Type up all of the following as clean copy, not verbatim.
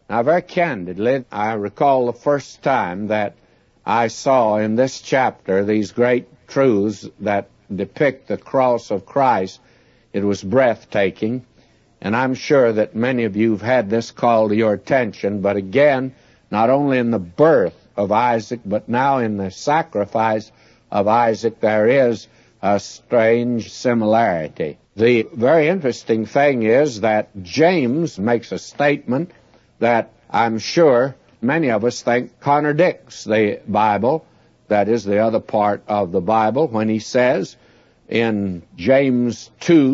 Now, very candidly, I recall the first time that I saw in this chapter these great truths that depict the cross of Christ. It was breathtaking, and I'm sure that many of you have had this call to your attention, but again, not only in the birth of Isaac, but now in the sacrifice of Isaac, there is a strange similarity. The very interesting thing is that James makes a statement that I'm sure many of us think contradicts the Bible, that is the other part of the Bible, when he says in James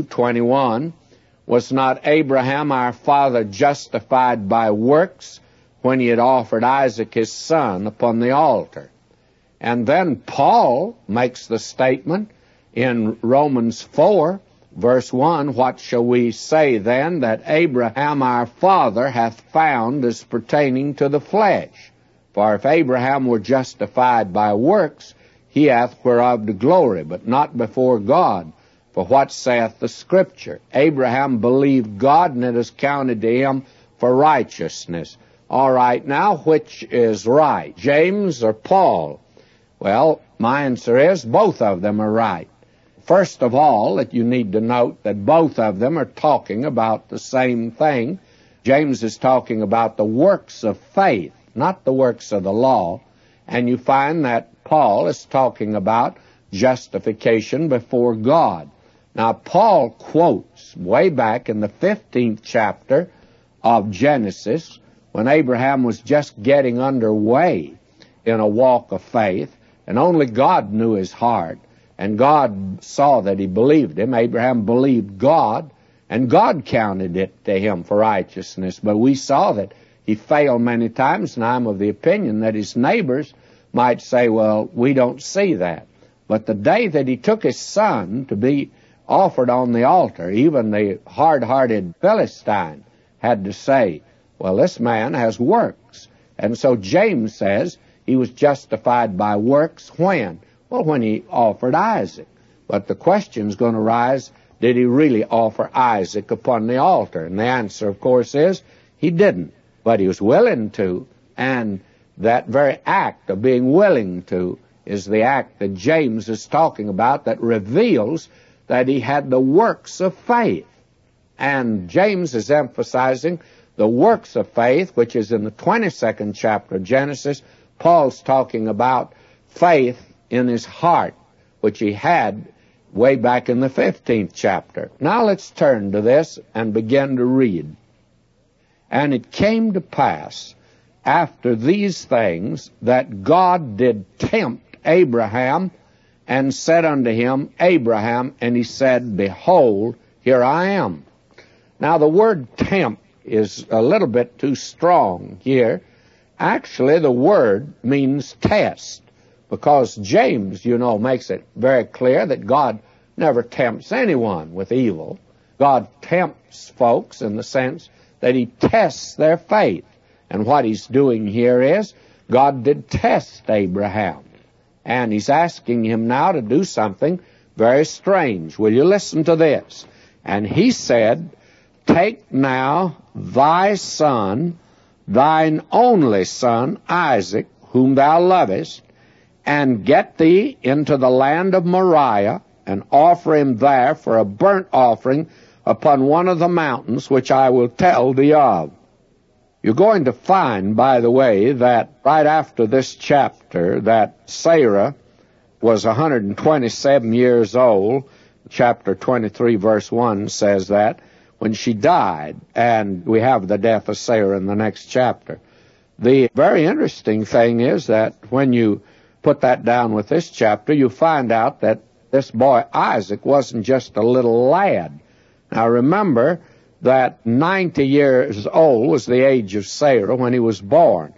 2:21, "Was not Abraham our father justified by works when he had offered Isaac his son upon the altar?" And then Paul makes the statement in Romans 4, verse 1, "What shall we say then that Abraham our father hath found as pertaining to the flesh? For if Abraham were justified by works, he hath whereof to glory, but not before God. For what saith the Scripture? Abraham believed God, and it is counted to him for righteousness." All right, now which is right, James or Paul? Well, my answer is both of them are right. First of all, that you need to note that both of them are talking about the same thing. James is talking about the works of faith, not the works of the law. And you find that Paul is talking about justification before God. Now, Paul quotes way back in the 15th chapter of Genesis, when Abraham was just getting underway in a walk of faith, and only God knew his heart. And God saw that he believed him. Abraham believed God, and God counted it to him for righteousness. But we saw that he failed many times, and I'm of the opinion that his neighbors might say, well, we don't see that. But the day that he took his son to be offered on the altar, even the hard-hearted Philistine had to say, well, this man has works. And so James says he was justified by works when? Well, when he offered Isaac. But the question's going to rise, did he really offer Isaac upon the altar? And the answer, of course, is he didn't. But he was willing to, and that very act of being willing to is the act that James is talking about that reveals that he had the works of faith. And James is emphasizing the works of faith, which is in the 22nd chapter of Genesis. Paul's talking about faith in his heart, which he had way back in the 15th chapter. Now let's turn to this and begin to read. "And it came to pass after these things that God did tempt Abraham, and said unto him, Abraham, and he said, Behold, here I am." Now the word tempt is a little bit too strong here. Actually, the word means test. Because James, makes it very clear that God never tempts anyone with evil. God tempts folks in the sense that he tests their faith. And what he's doing here is, God did test Abraham. And he's asking him now to do something very strange. Will you listen to this? "And he said, Take now thy son, thine only son, Isaac, whom thou lovest, and get thee into the land of Moriah, and offer him there for a burnt offering upon one of the mountains which I will tell thee of." You're going to find, by the way, that right after this chapter, that Sarah was 127 years old. Chapter 23, verse 1 says that, when she died, and we have the death of Sarah in the next chapter. The very interesting thing is that when you put that down with this chapter, you find out that this boy Isaac wasn't just a little lad. Now remember that 90 years old was the age of Sarah when he was born.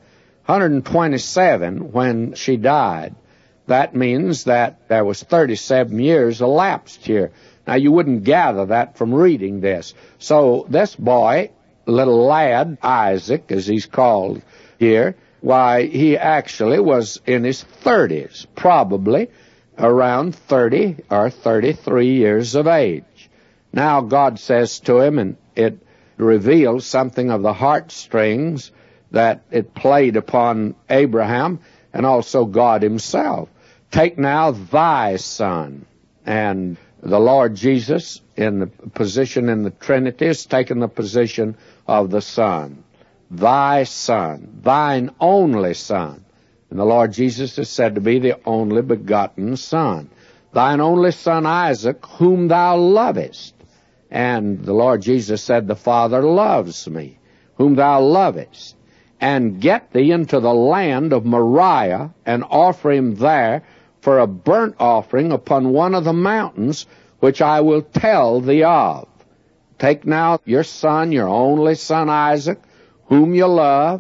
127 when she died. That means that there was 37 years elapsed here. Now you wouldn't gather that from reading this. So this boy, little lad, Isaac as he's called here, why, he actually was in his 30s, probably around 30 or 33 years of age. Now God says to him, and it reveals something of the heartstrings that it played upon Abraham and also God himself. Take now thy son. And the Lord Jesus, in the position in the Trinity, has taken the position of the Son. Thy Son, thine only Son. And the Lord Jesus is said to be the only begotten Son. Thine only Son Isaac, whom thou lovest. And the Lord Jesus said, the Father loves me, whom thou lovest. And get thee into the land of Moriah, and offer him there for a burnt offering upon one of the mountains, which I will tell thee of. Take now your son, your only son Isaac, whom you love,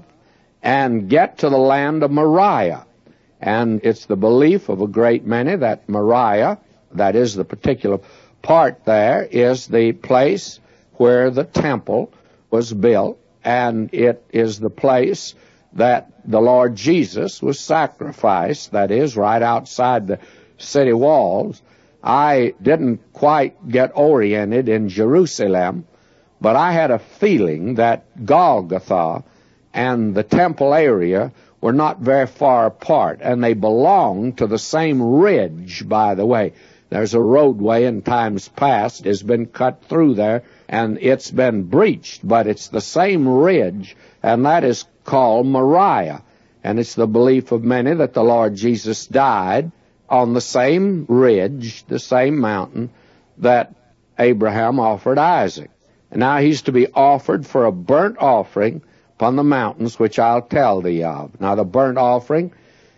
and get to the land of Moriah. And it's the belief of a great many that Moriah, that is the particular part there, is the place where the temple was built, and it is the place that the Lord Jesus was sacrificed, that is, right outside the city walls. I didn't quite get oriented in Jerusalem, but I had a feeling that Golgotha and the temple area were not very far apart, and they belonged to the same ridge, by the way. There's a roadway in times past has been cut through there, and it's been breached, but it's the same ridge, and that is called Moriah. And it's the belief of many that the Lord Jesus died on the same ridge, the same mountain, that Abraham offered Isaac. And now he's to be offered for a burnt offering upon the mountains, which I'll tell thee of. Now the burnt offering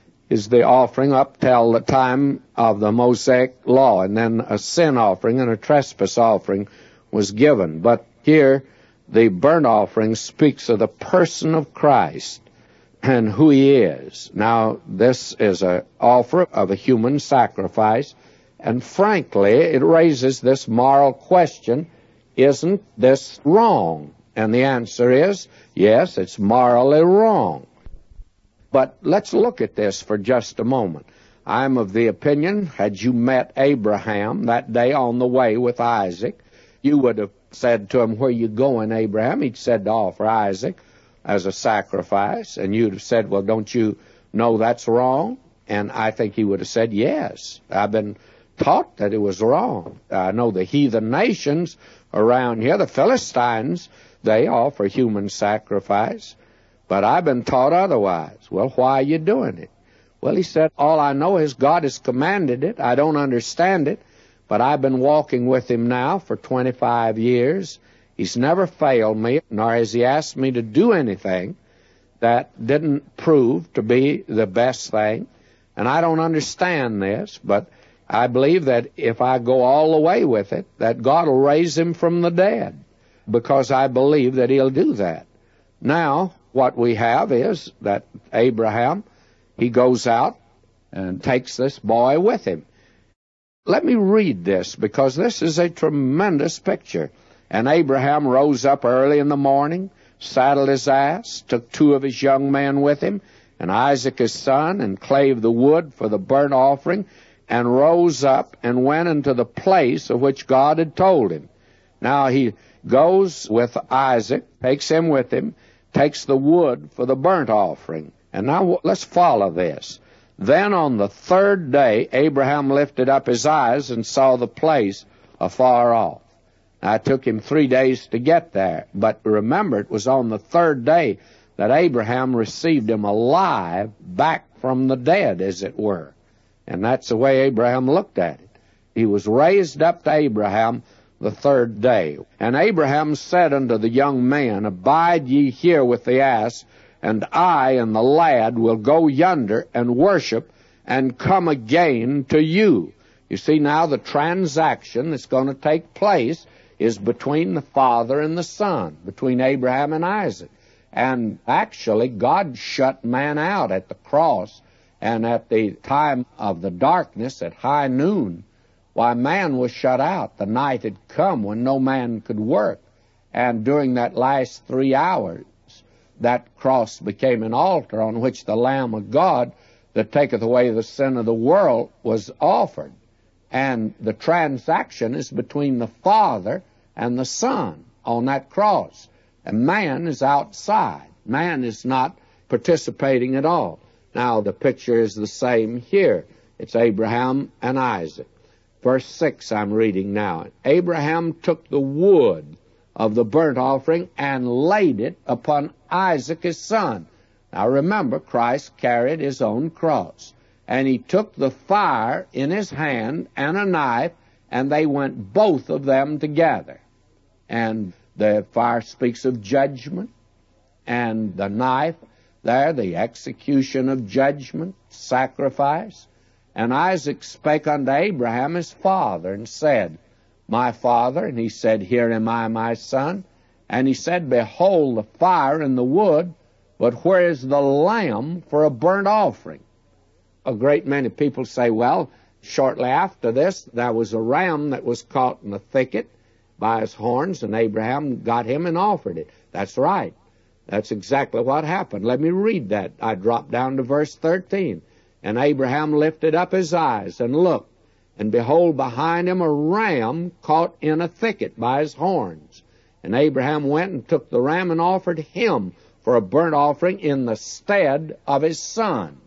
is the offering up till the time of the Mosaic law, and then a sin offering and a trespass offering was given. But here the burnt offering speaks of the person of Christ and who he is. Now, this is an offer of a human sacrifice, and frankly, it raises this moral question, isn't this wrong? And the answer is, yes, it's morally wrong. But let's look at this for just a moment. I'm of the opinion, had you met Abraham that day on the way with Isaac, you would have said to him, where you going, Abraham? He'd said to offer Isaac as a sacrifice, and you'd have said, well, don't you know that's wrong? And I think he would have said, yes, I've been taught that it was wrong. I know the heathen nations around here, the Philistines, they offer human sacrifice, but I've been taught otherwise. Well, why are you doing it? Well, he said, all I know is God has commanded it. I don't understand it, but I've been walking with him now for 25 years. He's never failed me, nor has he asked me to do anything that didn't prove to be the best thing. And I don't understand this, but I believe that if I go all the way with it, that God will raise him from the dead, because I believe that he'll do that. Now, what we have is that Abraham, he goes out and takes this boy with him. Let me read this, because this is a tremendous picture. And Abraham rose up early in the morning, saddled his ass, took 2 of his young men with him, and Isaac his son, and clave the wood for the burnt offering, and rose up and went into the place of which God had told him. Now he goes with Isaac, takes him with him, takes the wood for the burnt offering. And now let's follow this. Then on the 3rd day, Abraham lifted up his eyes and saw the place afar off. Now, it took him 3 days to get there, but remember, it was on the 3rd day that Abraham received him alive back from the dead, as it were. And that's the way Abraham looked at it. He was raised up to Abraham the 3rd day. And Abraham said unto the young man, abide ye here with the ass, and I and the lad will go yonder and worship and come again to you. You see, now the transaction that's going to take place is between the Father and the Son, between Abraham and Isaac. And actually, God shut man out at the cross, and at the time of the darkness, at high noon, why, man was shut out. The night had come when no man could work. And during that last 3 hours, that cross became an altar on which the Lamb of God that taketh away the sin of the world was offered. And the transaction is between the Father and the Son on that cross. And man is outside. Man is not participating at all. Now, the picture is the same here. It's Abraham and Isaac. Verse 6 I'm reading now. Abraham took the wood of the burnt offering and laid it upon Isaac his son. Now remember, Christ carried his own cross. And he took the fire in his hand and a knife, and they went both of them together. And the fire speaks of judgment, and the knife there, the execution of judgment, sacrifice. And Isaac spake unto Abraham his father, and said, My father. And he said, Here am I, my son. And he said, Behold the fire and the wood, but where is the lamb for a burnt offering? A great many people say, well, shortly after this, there was a ram that was caught in the thicket by his horns, and Abraham got him and offered it. That's right. That's exactly what happened. Let me read that. I dropped down to verse 13. And Abraham lifted up his eyes and looked, and behold, behind him a ram caught in a thicket by his horns. And Abraham went and took the ram and offered him for a burnt offering in the stead of his son.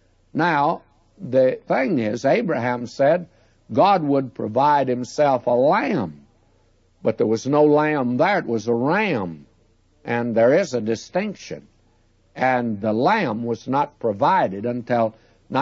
Now, the thing is, Abraham said God would provide himself a lamb, but there was no lamb there. It was a ram, and there is a distinction. And the lamb was not provided until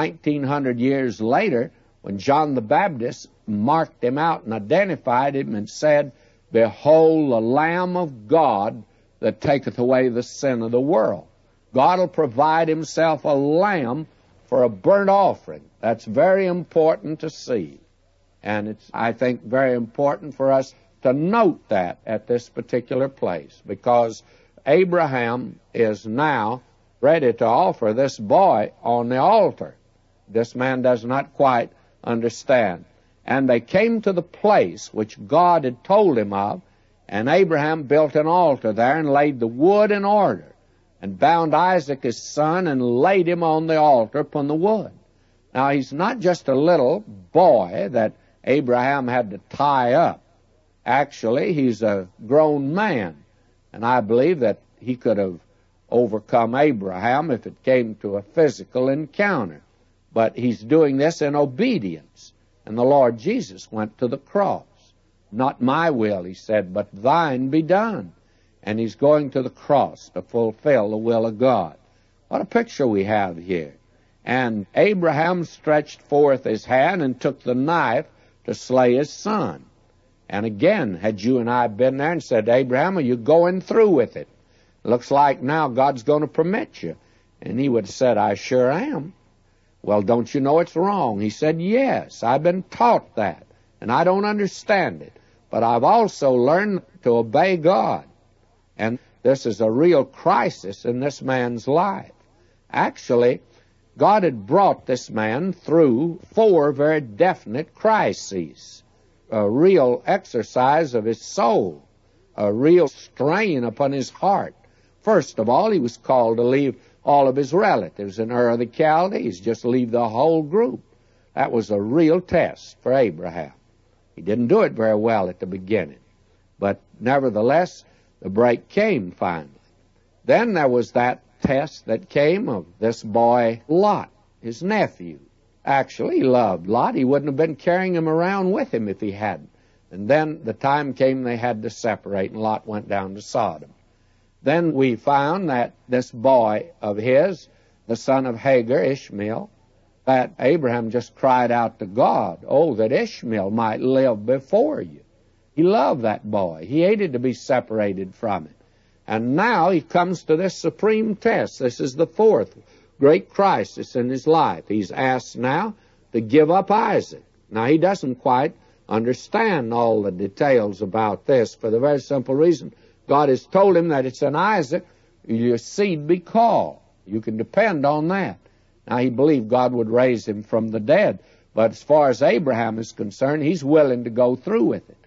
1900 years later, when John the Baptist marked him out and identified him and said, Behold the Lamb of God that taketh away the sin of the world. God will provide himself a lamb for a burnt offering. That's very important to see. And it's, I think, very important for us to note that at this particular place, because Abraham is now ready to offer this boy on the altar. This man does not quite understand. And they came to the place which God had told him of, and Abraham built an altar there and laid the wood in order, and bound Isaac his son and laid him on the altar upon the wood. Now, he's not just a little boy that Abraham had to tie up. Actually, he's a grown man, and I believe that he could have overcome Abraham if it came to a physical encounter. But he's doing this in obedience. And the Lord Jesus went to the cross. Not my will, he said, but thine be done. And he's going to the cross to fulfill the will of God. What a picture we have here. And Abraham stretched forth his hand and took the knife to slay his son. And again, had you and I been there and said, Abraham, are you going through with it? Looks like now God's going to permit you. And he would have said, I sure am. Well, don't you know it's wrong? He said, yes, I've been taught that, and I don't understand it. But I've also learned to obey God. And this is a real crisis in this man's life. Actually, God had brought this man through 4 very definite crises. A real exercise of his soul, a real strain upon his heart. First of all, he was called to leave all of his relatives in Ur of the Chaldees, just leave the whole group. That was a real test for Abraham. He didn't do it very well at the beginning, but nevertheless, the break came finally. Then there was that test that came of this boy Lot, his nephew. Actually, he loved Lot. He wouldn't have been carrying him around with him if he hadn't. And then the time came they had to separate, and Lot went down to Sodom. Then we found that this boy of his, the son of Hagar, Ishmael, that Abraham just cried out to God, oh, that Ishmael might live before you. He loved that boy. He hated to be separated from it. And now he comes to this supreme test. This is the 4th great crisis in his life. He's asked now to give up Isaac. Now, he doesn't quite understand all the details about this for the very simple reason God has told him that it's in Isaac your seed be called. You can depend on that. Now, he believed God would raise him from the dead, but as far as Abraham is concerned, he's willing to go through with it.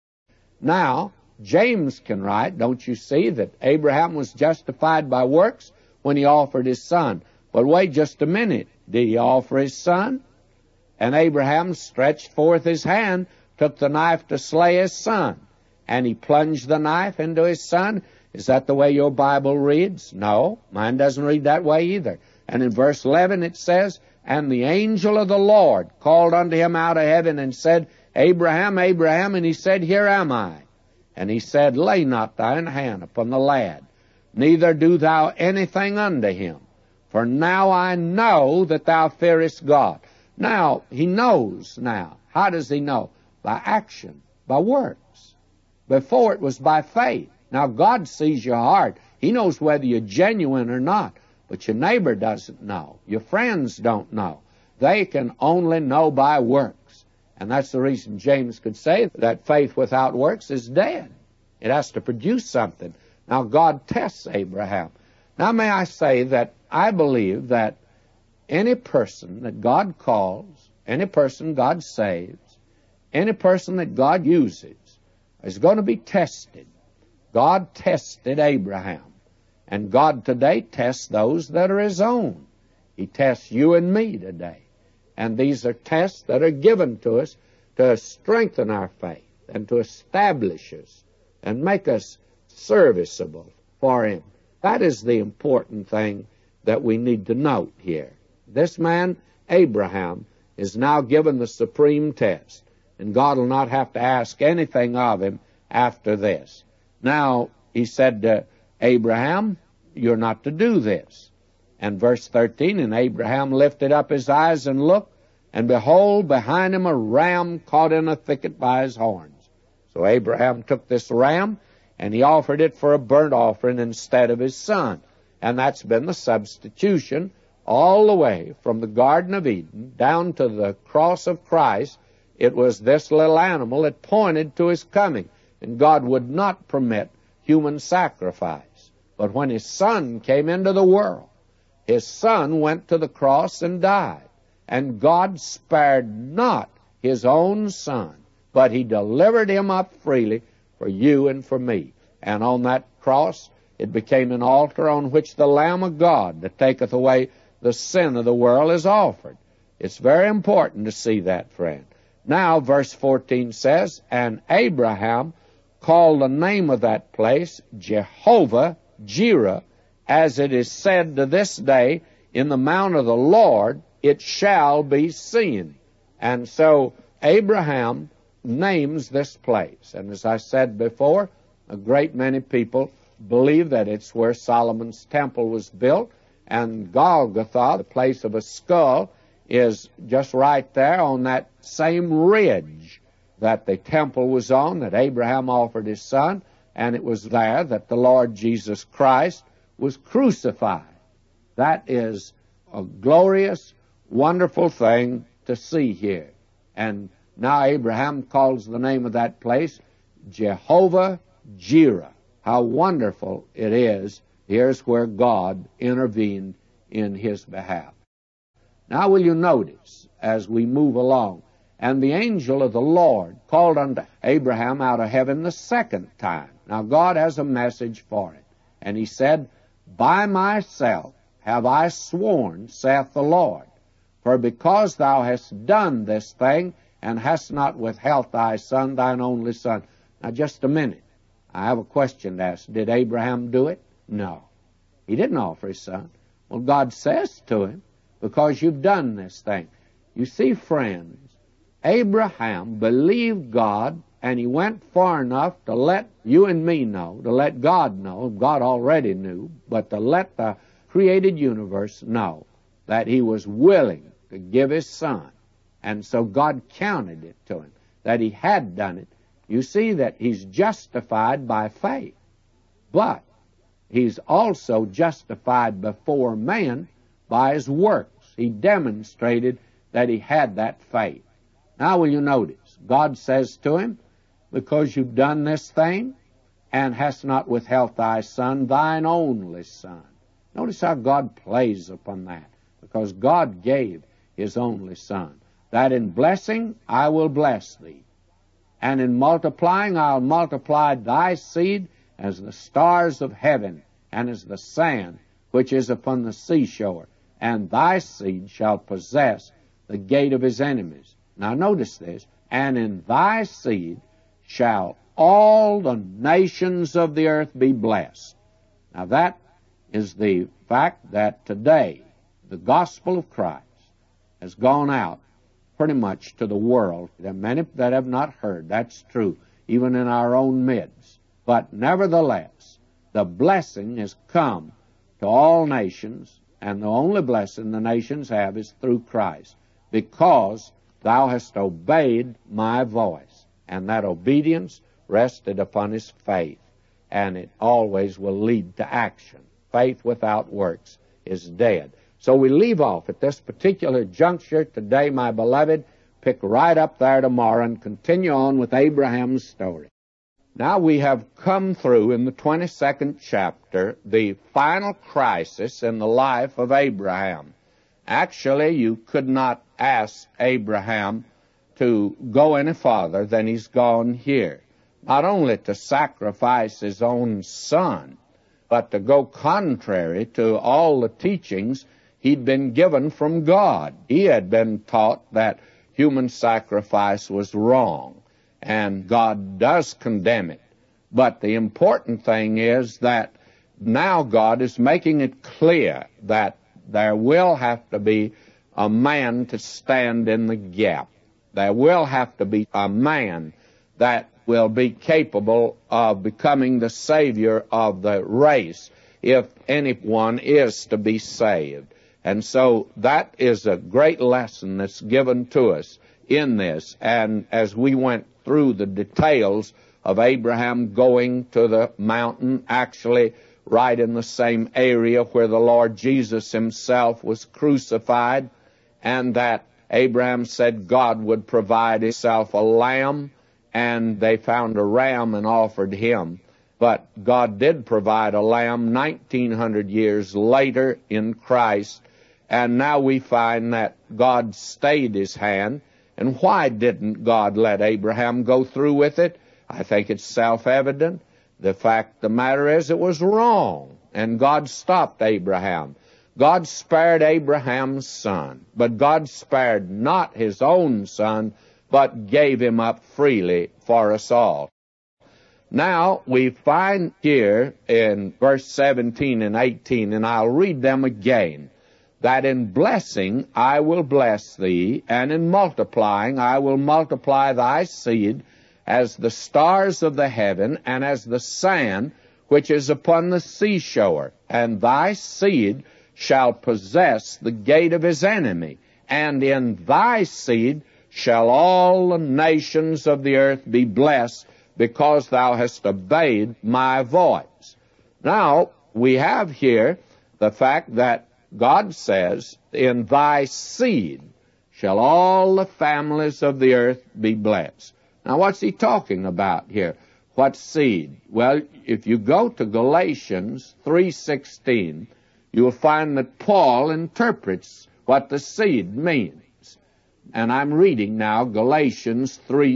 Now, James can write, don't you see, that Abraham was justified by works when he offered his son. But wait just a minute. Did he offer his son? And Abraham stretched forth his hand, took the knife to slay his son. And he plunged the knife into his son, Is that the way your Bible reads? No, mine doesn't read that way either. And in verse 11 it says, "And the angel of the Lord called unto him out of heaven and said, Abraham, Abraham, and he said, Here am I. And he said, Lay not thine hand upon the lad, neither do thou anything unto him. For now I know that thou fearest God." Now, he knows now. How does he know? By action, by works. Before it was by faith. Now, God sees your heart. He knows whether you're genuine or not. But your neighbor doesn't know. Your friends don't know. They can only know by works. And that's the reason James could say that faith without works is dead. It has to produce something. Now, God tests Abraham. Now, may I say that I believe that any person that God calls, any person God saves, any person that God uses is going to be tested. God tested Abraham. And God today tests those that are His own. He tests you and me today. And these are tests that are given to us to strengthen our faith and to establish us and make us serviceable for Him. That is the important thing that we need to note here. This man, Abraham, is now given the supreme test, and God will not have to ask anything of him after this. Now, he said to Abraham, you're not to do this. And verse 13, "And Abraham lifted up his eyes and looked, and behold, behind him a ram caught in a thicket by his horns." So Abraham took this ram, and he offered it for a burnt offering instead of his son. And that's been the substitution all the way from the Garden of Eden down to the cross of Christ. It was this little animal that pointed to His coming. And God would not permit human sacrifice. But when His Son came into the world, His Son went to the cross and died. And God spared not His own Son, but He delivered Him up freely for you and for me. And on that cross, it became an altar on which the Lamb of God that taketh away the sin of the world is offered. It's very important to see that, friend. Now, verse 14 says, "And Abraham called the name of that place Jehovah Jireh, as it is said to this day, in the mount of the Lord it shall be seen." And so Abraham names this place. And as I said before, a great many people believe that it's where Solomon's temple was built. And Golgotha, the place of a skull, is just right there on that same ridge that the temple was on, that Abraham offered his son, and it was there that the Lord Jesus Christ was crucified. That is a glorious, wonderful thing to see here. And now Abraham calls the name of that place Jehovah Jireh. How wonderful it is. Here's where God intervened in his behalf. Now will you notice as we move along, "And the angel of the Lord called unto Abraham out of heaven the second time." Now God has a message for it. And he said, "By myself have I sworn, saith the Lord, for because thou hast done this thing, and hast not withheld thy son, thine only son." Now just a minute. I have a question to ask. Did Abraham do it? No. He didn't offer his son. Well, God says to him, "Because you've done this thing." You see, friends, Abraham believed God, and he went far enough to let you and me know, to let God know. God already knew, but to let the created universe know that he was willing to give his son. And so God counted it to him, that he had done it. You see that he's justified by faith, but he's also justified before man by his works. He demonstrated that he had that faith. Now will you notice, God says to him, "Because you've done this thing, and hast not withheld thy son, thine only son." Notice how God plays upon that. Because God gave his only son, "that in blessing I will bless thee, and in multiplying I'll multiply thy seed as the stars of heaven, and as the sand which is upon the seashore, and thy seed shall possess the gate of his enemies." Now notice this, "and in thy seed shall all the nations of the earth be blessed. Now that is the fact that today the gospel of Christ has gone out pretty much to the world. There are many that have not heard. That's true, even in our own midst. But nevertheless, the blessing has come to all nations, and the only blessing the nations have is through Christ, because thou hast obeyed my voice. And that obedience rested upon his faith, and it always will lead to action. Faith without works is dead. So we leave off at this particular juncture today, my beloved, pick right up there tomorrow and continue on with Abraham's story. Now we have come through in the 22nd chapter the final crisis in the life of Abraham. Actually, you could not ask Abraham to go any farther than he's gone here. Not only to sacrifice his own son, but to go contrary to all the teachings he'd been given from God. He had been taught that human sacrifice was wrong, and God does condemn it. But the important thing is that now God is making it clear that there will have to be a man to stand in the gap. There will have to be a man that will be capable of becoming the Savior of the race if anyone is to be saved. And so that is a great lesson that's given to us in this. And as we went through the details of Abraham going to the mountain, actually right in the same area where the Lord Jesus himself was crucified, and that Abraham said God would provide himself a lamb, and they found a ram and offered him. But God did provide a lamb 1900 years later in Christ, and now we find that God stayed his hand. And why didn't God let Abraham go through with it? I think it's self-evident. The fact of the matter is it was wrong, and God stopped Abraham. God spared Abraham's son, but God spared not his own son, but gave him up freely for us all. Now, we find here in verse 17 and 18, and I'll read them again, that in blessing I will bless thee, and in multiplying I will multiply thy seed as the stars of the heaven, and as the sand which is upon the seashore. And thy seed shall possess the gate of his enemy, and in thy seed shall all the nations of the earth be blessed, because thou hast obeyed my voice. Now, we have here the fact that God says, in thy seed shall all the families of the earth be blessed. Now, what's he talking about here? What seed? Well, if you go to Galatians 3:16, you'll find that Paul interprets what the seed means. And I'm reading now Galatians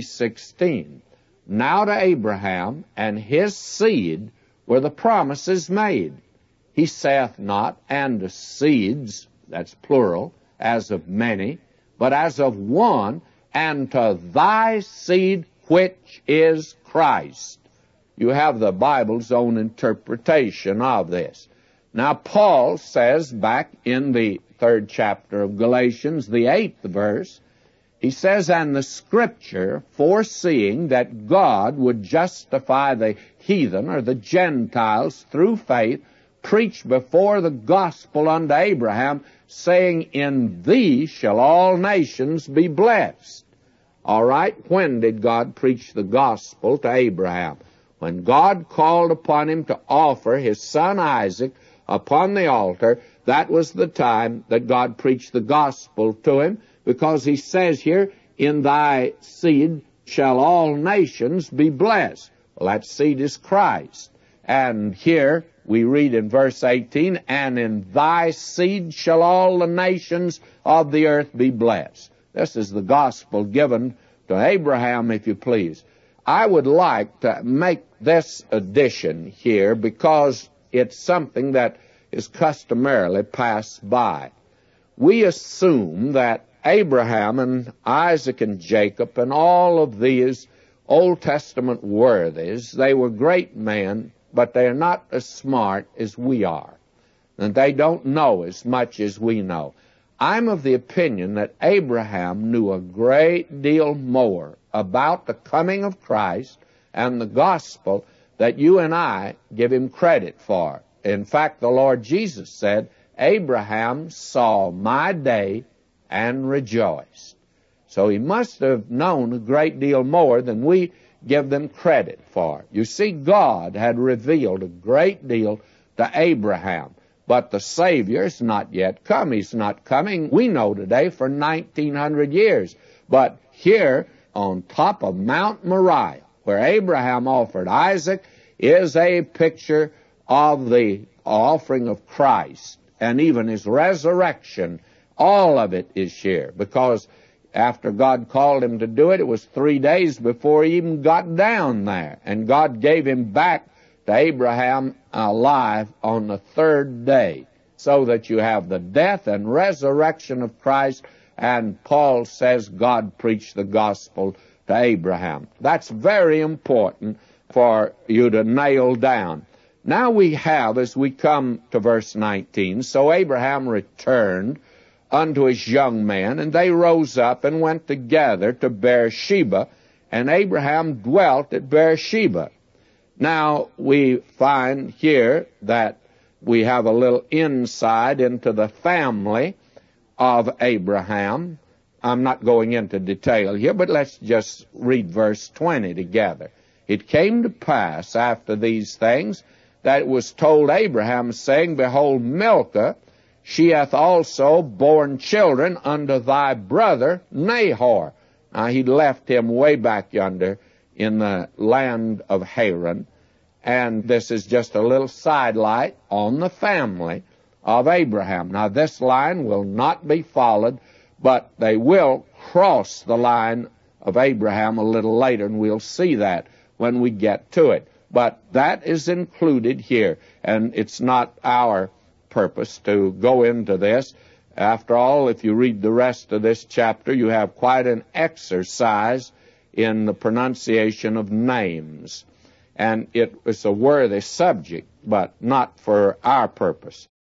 3:16. Now to Abraham and his seed were the promises made. He saith not, and to seeds, that's plural, as of many, but as of one, and to thy seed, which is Christ. You have the Bible's own interpretation of this. Now, Paul says back in the 3rd chapter of Galatians, the 8th verse, he says, and the Scripture, foreseeing that God would justify the heathen or the Gentiles through faith, preached before the gospel unto Abraham, saying, in thee shall all nations be blessed. All right, when did God preach the gospel to Abraham? When God called upon him to offer his son Isaac upon the altar, that was the time that God preached the gospel to him, because he says here, in thy seed shall all nations be blessed. Well, that seed is Christ. And here we read in verse 18, and in thy seed shall all the nations of the earth be blessed. This is the gospel given to Abraham, if you please. I would like to make this addition here because it's something that is customarily passed by. We assume that Abraham and Isaac and Jacob and all of these Old Testament worthies. They were great men, but they are not as smart as we are. And they don't know as much as we know. I'm of the opinion that Abraham knew a great deal more about the coming of Christ and the gospel that you and I give him credit for. In fact, the Lord Jesus said, Abraham saw my day and rejoiced. So he must have known a great deal more than we give them credit for. You see, God had revealed a great deal to Abraham, but the Savior is not yet come. He's not coming, we know today, for 1900 years. But here, on top of Mount Moriah, where Abraham offered Isaac, is a picture of the offering of Christ, and even his resurrection. All of it is here, because after God called him to do it, it was 3 days before he even got down there. And God gave him back to Abraham alive on the third day, so that you have the death and resurrection of Christ. And Paul says God preached the gospel to Abraham. That's very important for you to nail down. Now we have, as we come to verse 19, so Abraham returned unto his young men, and they rose up and went together to Beersheba, and Abraham dwelt at Beersheba. Now we find here that we have a little insight into the family of Abraham. I'm not going into detail here, but let's just read verse 20 together. It came to pass after these things that it was told Abraham, saying, Behold, Milcah, she hath also borne children unto thy brother Nahor. Now, he'd left him way back yonder in the land of Haran. And this is just a little sidelight on the family of Abraham. Now, this line will not be followed, but they will cross the line of Abraham a little later, and we'll see that when we get to it. But that is included here, and it's not our purpose to go into this. After all, if you read the rest of this chapter, you have quite an exercise in the pronunciation of names. And it was a worthy subject, but not for our purpose.